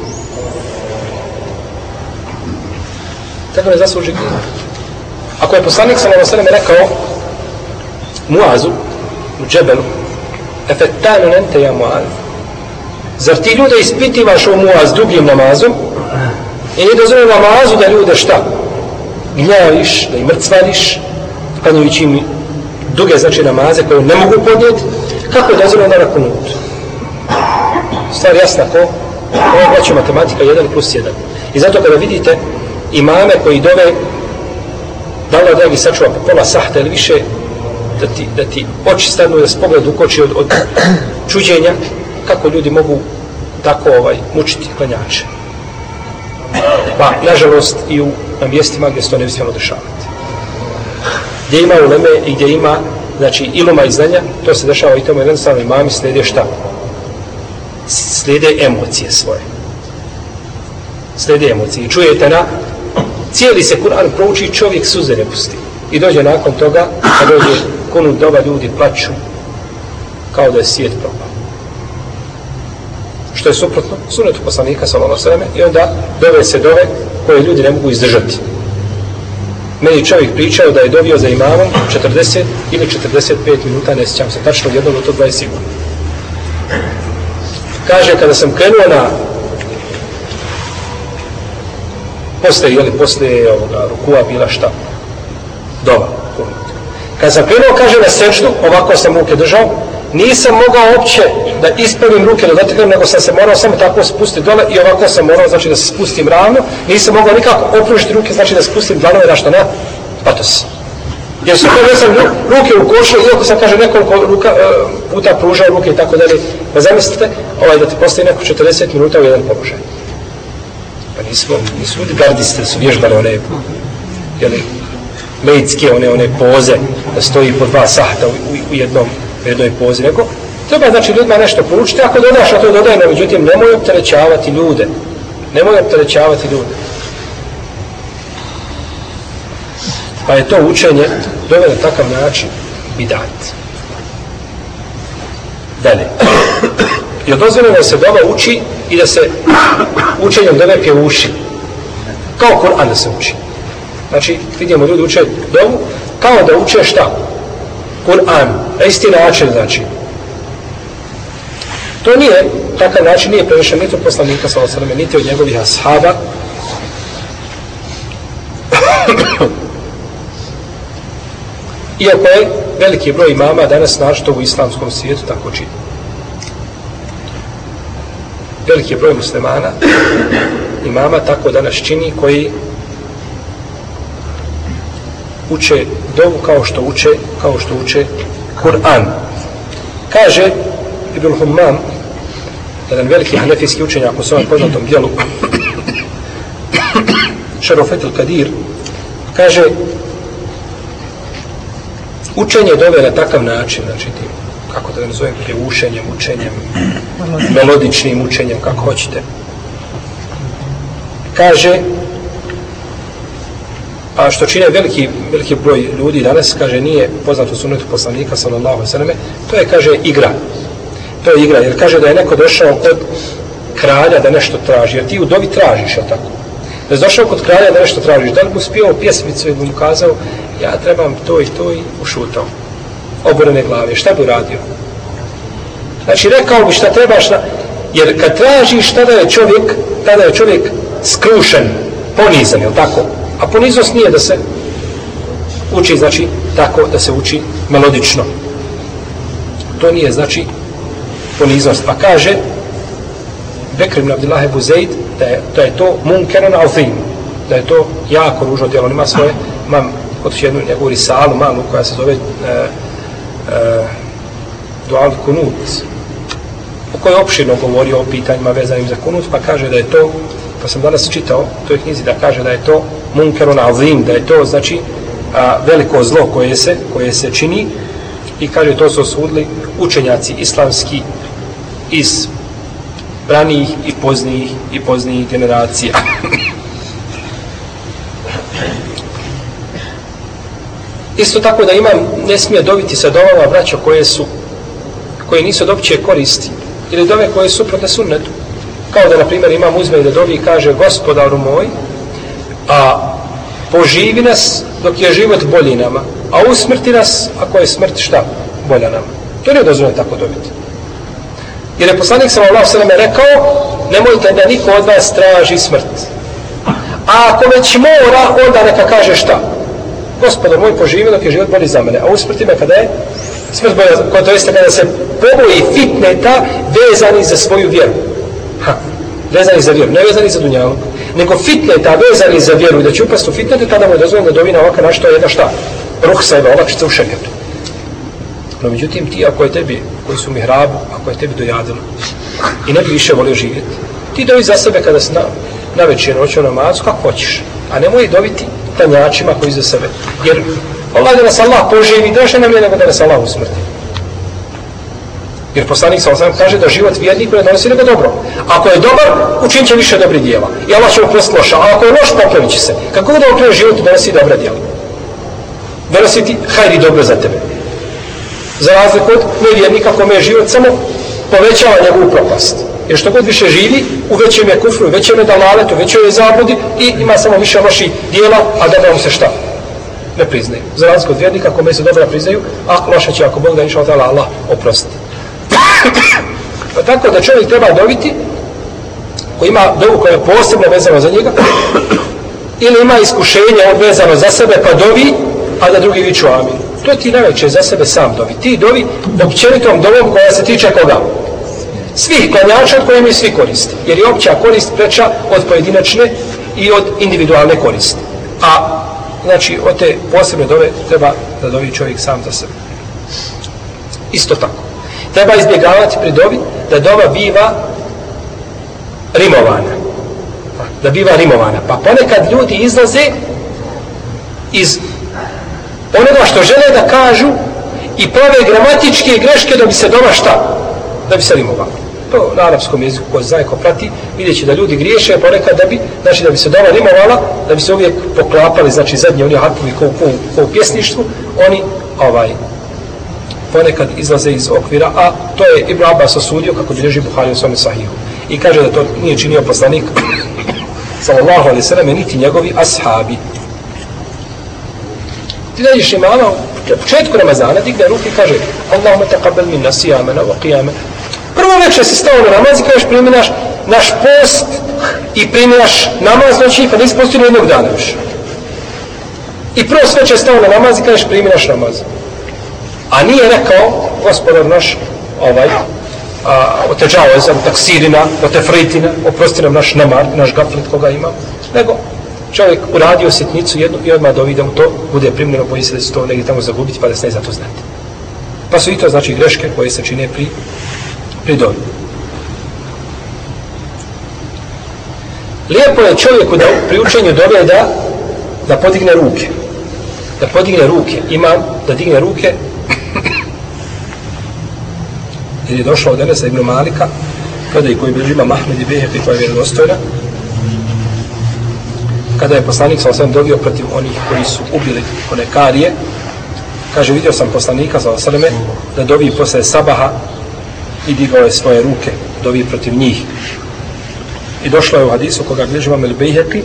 Takav ne zasluži grije. Ako je poslanik sallallahu alejhi ve sellem rekao Muazu u Džebelu, efettanu ente ja Muaz, zar ti ljude ispitivaš o Muaz dugim namazom i nije dozvoljeno namazu da ljude šta? Gnjaviš, da ih mrcvariš, klanjajući im duge znači namaze koje ne mogu podnijeti, kako je dozvoljeno da rakunut? Stvar jasna ko? Ovo braću matematika 1+1. I zato kada vidite imame koji dove da Allah dragi sačuva po pola sahta ili više da ti oči stanu, da se pogled ukoči od čuđenja, kako ljudi mogu tako mučiti klanjače. Pa, nažalost, i na mjestima gdje se to ne bi smjelo dešavati. Gdje ima uleme i gdje ima, znači, iluma i znanja, to se dešava i tamo jednostavno imami slijede šta? Slijede emocije svoje. Slijede emocije. I čujete cijeli se Kur'an prouči, čovjek suze ne pusti. I dođe nakon toga, a dođe kunut dova, ljudi plaču kao da je svijet propao. Što je suprotno sunnetu poslanika sallallahu alejhi ve selleme, i onda dove se dove koje ljudi ne mogu izdržati. Meni čovjek pričao da je dovio za imamom 40 ili 45 minuta, ne sjećam se tačno, jedno do to 20 sigurno. Kaže, kada sam krenuo posle rukua bila šta? Dova. Kada sam krenuo, kaže, na sećdu, ovako sam ruke držao, nisam mogao uopće da ispravim ruke, da dotaknem, nego sam se morao samo tako spustiti dole i ovako sam morao, znači da se spustim ravno, nisam mogao nikako opružiti ruke, znači da spustim dlanove na što na patos. Jer su sam ruke u košu, iako sam, kaže, nekoliko puta pružao ruke i tako dalje, pa zamislite, da ti postoji neko 40 minuta u jedan položaj. Pa nisu ljudi gardiste, su vježbali one medijske, one poze, da stoji po 2 sahta u jednoj pozi, nego treba, znači, ljudima nešto poručiti, ako dodaš, a to dodaj, no, međutim, nemoj opterećavati ljude. Pa je to učenje dove na takav način bidat. Dalje. I dozvoljeno da se dova uči i da se učenjem dove pjevuši. Kao Kur'an da se uči. Znači, vidimo, ljudi uče dovu kao da uče šta? Kur'an. Na isti način, znači. To nije, takav način nije prenešen niti od poslanika sallallahu alejhi ve sellem, niti od njegovih ashaba. Iako je veliki broj imama danas, našto u islamskom svijetu, tako čini. Veliki broj muslimana, imama, tako danas čini, koji uče dovu kao što uče Kur'an. Kaže Ibn Humam, jedan veliki hanefijski učenjak u svojom poznatom dijelu Šarofet al-Kadir, kaže učenje dove na takav način, znači kako da nazovem, pjeušenjem, učenjem, melodičnim učenjem, kako hoćete. Kaže, a što čine veliki broj ljudi danas, kaže, nije poznato sunnetu poslanika sallallahu alejhi ve selleme, to je, kaže, igra. To je igra, jer kaže da je neko došao kod kralja da nešto traži, jer ti u dovi tražiš, je tako? Da je došao kod kralja da nešto tražiš, da li mu spio pjesmicu i mu kazao, ja trebam to i ušutao. Oborene glave, šta bi uradio? Znači, rekao bi šta trebaš, jer kad tražiš, tada je čovjek skrušen, ponizan, je tako? A poniznost nije da se uči, znači, tako da se uči melodično. To nije, znači, poniznost. Pa kaže Bekr ibn Abdullah Ebu Zeid da je to munkeran azim. da je to jako ružno djelo. On ima svoje, imam kod jednu njegovu risalu malu koja se zove Dual Kunut, u kojoj opširno govori o pitanjima vezanim za kunut, pa kaže da je to, pa sam danas čitao u toj knjizi, da kaže da je to munkerun azim, da je to znači veliko zlo koje se čini, i kaže to su osudili učenjaci islamski iz ranijih i poznijih generacija. Isto tako da imam ne smije doviti sa dovama braćo koje nisu od opće koristi ili dove koje su suprotne sunnetu. Kao da na primjer imam uzme i da dovi i kaže gospodaru moj, a poživi nas dok je život bolji nama, a usmrti nas ako je smrt šta? Bolja nama. To nije dozvoljeno tako dobiti. Jer je poslanik sallallahu alejhi ve sellem rekao, nemojte da niko od vas traži smrt. A ako već mora, onda neka kaže šta? Gospodar moj, poživi dok je život bolji za mene, a usmrti me kada je smrt bolja, to jeste kada se poboji fitneta vezani za svoju vjeru. Vezani za vjeru, ne vezani za dunjalu, nego fitneta vezani za vjeru i da će upast u fitnete, tada mu je dozvoljeno da dovi na ovakav našto je jedna šta? Ruhsa ili olakšica u šerijetu. No međutim ti ako je tebi, koji su mihrabu, ako je tebi dojadilo i ne bi više volio živjeti, ti dovi za sebe kada si na večer noću namazu kako hoćeš, a nemoj dobiti tanjačima koji za sebe. Jer Allah da nas Allah poživi, došle nam je nego da nas Allah usmrti. Jer poslanik sallallahu alejhi ve sellem kaže da život vjerniku ne donosi nego dobro. Ako je dobar, učinit će više dobrih djela. I Allah će mu oprostiti loša. A ako je loš, popravit će se. Kako da opravi život donosi dobra djela? Donosi ti hajr i dobro za tebe. Za razliku od nevjernika kome je život samo povećava njegovu propast. Jer što god više živi, u većem je kufru, u većem je dalaletu, u većem je zabludi i ima samo više loših djela, a dobro mu se šta? Ne priznaju. Za razliku od vjernika kome se dobra priznaju, a loša će ako Bog da inša Allah oprostiti. Pa tako da čovjek treba dobiti koji ima dovu koja je posebno vezano za njega ili ima iskušenje vezano za sebe pa dovi, a da drugi viču amin. To ti najveće za sebe sam dovi. Ti dovi općenitom dovom koja se tiče koga? Svih klanjača od koje mi svi koristi. Jer je opća korist preča od pojedinačne i od individualne koristi. A znači od te posebne dove treba da dovi čovjek sam za sebe. Isto tako. Treba izbjegavati pri dovi da dova biva rimovana. Da biva rimovana. Pa ponekad ljudi izlaze iz onoga što žele da kažu i prave gramatičke greške da bi se dova šta? Da bi se rimovala. To na arapskom jeziku ko zna i ko prati, vidjet će da ljudi griješe ponekad da bi se dova rimovala, da bi se uvijek poklapali, znači zadnji oni harfovi ko u pjesništvu, oni ponekad izlaze iz okvira, a to je Ibn Abbas osudio kako bilježi Buhari u svome sahihu. I kaže da to nije činio poslanik sallallahu alejhi ve sellem niti njegovi ashabi. Ti nađeš imama u početku Ramazana, digne ruke i kaže Allahumma taqabbal minna siyamana wa qiyamana. Prvo večer si stao na namaz i kažeš priminaš naš post i priminaš namaz noći, pa nisi postio jednog dana još. I prvo sve će stao na namaz i kažeš priminaš namaz. A nije rekao gospodar naš oteđavao taksirina, otefritina, oprosti nam naš namar, naš gaflet koga ima, nego čovjek uradio sitnicu jednu i odmah dovi da mu to bude primljeno, boji se da se to negdje tamo zagubiti pa da se ne za to znati. Pa su i to znači greške koje se čine pri dovi. Lijepo je čovjeku da pri učenju dove da podigne ruke. Da podigne ruke. Imam da digne ruke jer je došlo od Enesa ibn Malika kada i koji bilježi imam Ahmed i Bejheqi koja je vjerodostojna kada je poslanik sallallahu alejhi ve sellem dovio protiv onih koji su ubili one karije, kaže vidio sam poslanika sallallahu alejhi ve sellem da dovi posle sabaha i digao je svoje ruke, dovi protiv njih. I došlo je u hadisu koga bilježi imam Bejheqi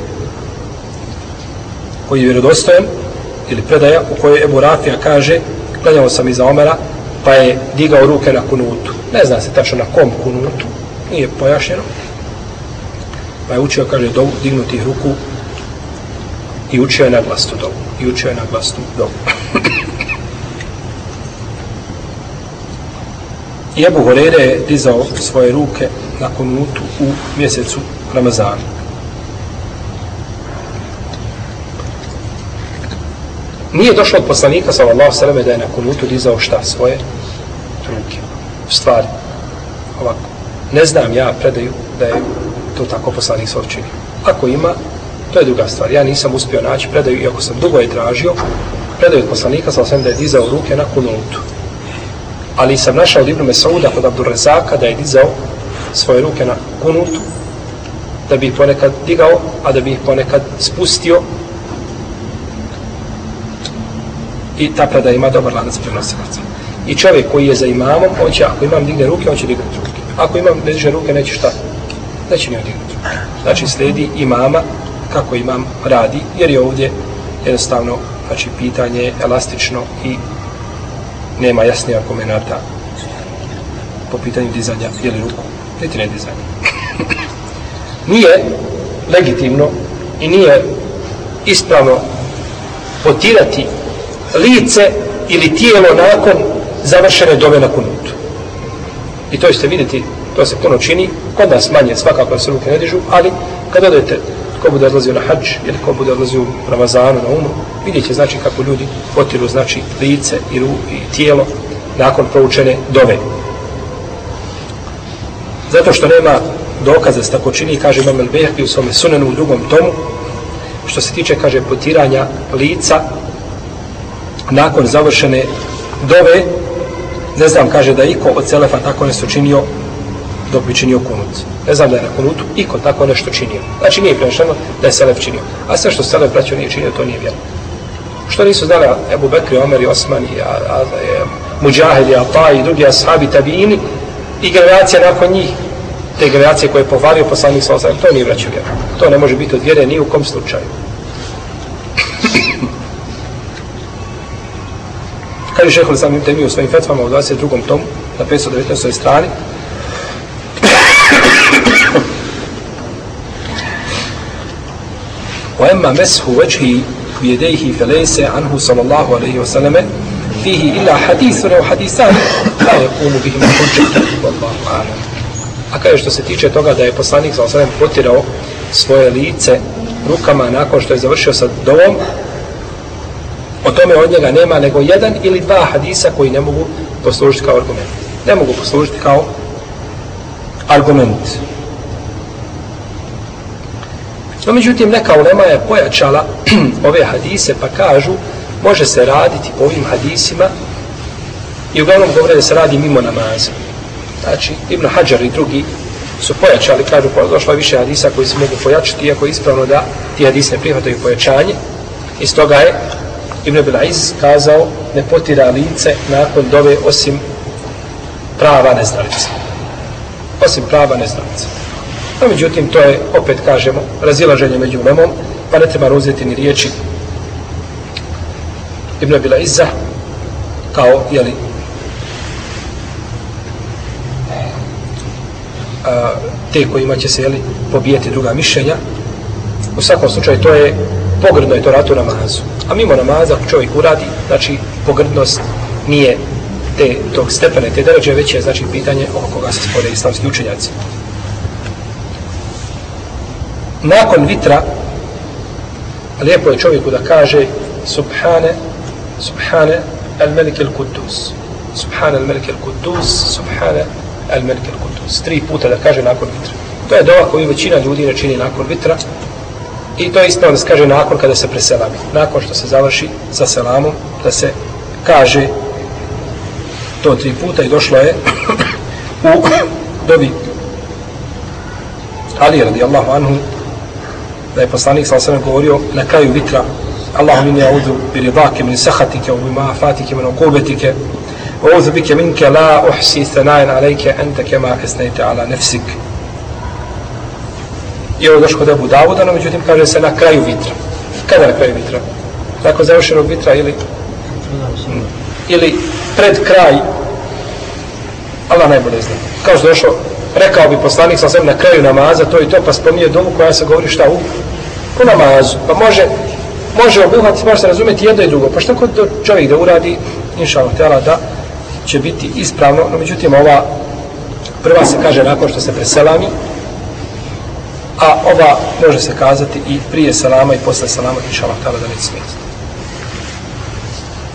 koji je vjerodostojan ili predaja u kojoj Ebu Rafija kaže klanjao sam iza Omera pa je digao ruke na kunutu. Ne zna se tačno na kom kunutu, nije pojašnjeno. Pa je učio, kaže, dovu, dignutih ruku i učio je na glasnu dovu. I Ebu Hureyre je dizao svoje ruke na kunutu u mjesecu Ramazana. nije došlo od poslanika sallallahu alejhi ve selleme da je na kunutu dizao šta? Svoje ruke. U stvari, ovako, ne znam ja predaju da je to tako poslanik sallallahu činio. Ako ima, to je druga stvar. Ja nisam uspio naći predaju, iako sam dugo je tražio, predaju od poslanika sallallahu alejhi ve selleme da je dizao ruke na kunutu. Ali sam našao od Ibn Mesauda kod Abdurrazaka da je dizao svoje ruke na kunutu, da bi ih ponekad digao, a da bi ih ponekad spustio. I ta predaja ima dobar lanac prenosilaca. I čovjek koji je za imamom, on će, ako imam digne ruke, on će dignuti ruke. Ako imam ne diže ruke, neće šta? Neće ni odignuti ruke. Znači slijedi imama kako imam radi, jer je ovdje jednostavno, znači pitanje elastično i nema jasnije argumenata po pitanju dizanja ili ruku, niti ne dizanja. Nije legitimno i nije ispravno potirati lice ili tijelo nakon završene dove na kunutu. I to ćete vidjeti, to se puno čini, kod nas manje, svakako se ruke ne dižu, ali kad odete, ko bude odlazio na hadž ili ko bude odlazio u Ramazanu, na umru, vidjet će znači kako ljudi potiru znači lice i tijelo nakon proučene dove. Zato što nema dokaza da se tako čini, kaže Imam el-Bejhaqi u svome sunenu u 2. tomu, što se tiče, kaže, potiranja lica nakon završene dove, ne znam, kaže da iko od selefa tako nešto činio dok bi činio kunut. Ne znam da je na kunutu iko tako nešto činio. Znači nije prenešeno da je selef činio. A sve što selef braćo nije činio, to nije vjerno. Što nisu znali Ebu Bekri, Omer i Osman i Mudžahid i Ata i drugi ashabi tabiini i generacija nakon njih, te generacije koje je pohvalio poslanik sallallahu alejhi ve sellem, to nije braćo vjerno. To ne može biti od vjere ni u kom slučaju. Kaže šejh Islam Ibn Tejmija u svojim fetvama u 22. tomu na 519. strani وَأَمَّا مَسْحُ وَجْهِهِ بِيَدَيْهِ فَلَيْسَ عَنْهُ صَلَى اللَّهُ عَلَيْهِ وَسَلَّمَ فِيهِ إِلَّا حَدِيثٌ أَوْ حَدِيثَانِ لَا يَقُومُ بِهِمَا حُجَّةٌ وَاللَّهُ أَعْلَمُ. A kaže što se tiče toga da je poslanik sallallahu alejhi ve sellem potirao svoje lice rukama nakon što je završio sa dovom, o tome od njega nema nego jedan ili dva hadisa koji ne mogu poslužiti kao argument. Ne mogu poslužiti kao argument. No, međutim, neka ulema je pojačala ove hadise pa kažu može se raditi po ovim hadisima i uglavnom govore da se radi mimo namaza. Znači, Ibn Hadžar i drugi su pojačali, kažu, došlo je više hadisa koji se mogu pojačati, iako je ispravno da ti hadis ne prihvataju pojačanje. I stoga je Ibn Abil-Iz kazao ne potira lice nakon dove osim prava neznalica. Osim prava neznalica. No, međutim, to je, opet kažemo, razilaženje među ulemom, pa ne treba uzeti ni riječi Ibn Abil-Iza kao, jeli, te kojima će se, jeli, pobijeti druga mišljenja. U svakom slučaju, to je pogrdno, je to ratu namazu. A mimo namaza, ako čovjek uradi, znači, pogrdnost nije tog stepene, te deređe, već je, znači, pitanje oko koga se spore islamski učenjaci. Nakon vitra, lijepo je čovjeku da kaže Subhane al-Melik al-Kudus. Subhane al-Melik al-Kudus, Subhane al-Melik al-Kudus. 3 puta da kaže nakon vitra. To je dova koju većina ljudi ne čini nakon vitra. I to je ispravno da se kaže nakon kada se preselami. Nakon što se završi sa selamom, da se kaže to 3 puta i došlo je u dobi Ali radijallahu anhu da je poslanik sallallahu alejhi ve sellem govorio na kraju vitra Allahumma inni a'udhu bi ridake min sakhatike wa bi ma'afatike min uqubetike wa a'udhu bike minke la uhsi thana'an alayke anta kama asnayta ala nafsik. I ovo došlo kod Ebu Davuda, no međutim kaže se na kraju vitra. Kada na kraju vitra? Nakon završenog vitra ili pred kraj, Allah najbolje zna. Kao što došlo, rekao bi poslanik sa svem na kraju namaza, to i to, pa spominje dovu koja se govori šta u namazu. Pa može obuhvatiti, može se razumjeti jedno i drugo. Pa što kod čovjek da uradi, inša Allah, da će biti ispravno, no međutim ova prva se kaže nakon što se preselami, a ova može se kazati i prije salama i posle salama, inša Allah, da neće smetiti.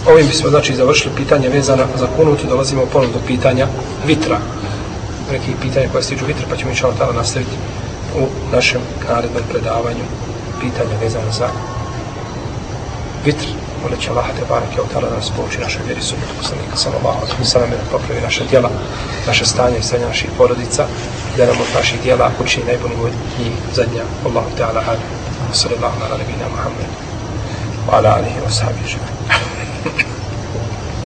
ovim bismo znači završili pitanje vezana za kunut, dolazimo ponovno do pitanja vitra. Nekih pitanja koja se tiču vitra, pa ćemo inšallah ta'ala nastaviti u našem narednom predavanju pitanja vezana za vitr. Moleći Allah te barake od ta'ala da nas pouči našoj vjeri sunnetu poslanika sallallahu alejhi ve sellem, da popravi naše djela, naše stanje i stanje naših porodica, da nam od naših djela učini najboljim od njih zadnja. Allahu ta'ala alim. Sallallahu ala nabina Muhammed wa ala alihi wa sahbihi.